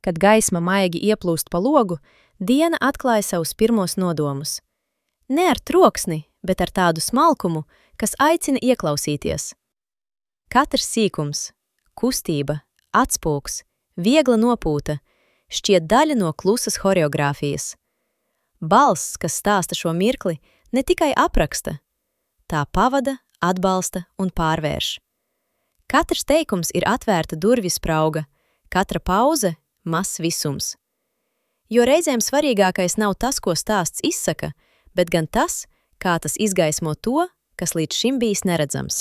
Kad gaisma maigi ieplūst pa logu, diena atklāja savus pirmos nodomus. Ne ar troksni, bet ar tādu smalkumu, kas aicina ieklausīties. Katrs sīkums, kustība, atspūgs, viegla nopūta, šķiet daļa no klusas horeogrāfijas. Balss, kas stāsta šo mirkli, ne tikai apraksta, tā pavada, atbalsta un pārvērš. Katrs teikums ir atvērta durvju sprauga, katra pauze – mazs visums. Jo reizēm svarīgākais nav tas, ko stāsts izsaka, bet gan tas, kā tas izgaismo to, kas līdz šim bijis neredzams.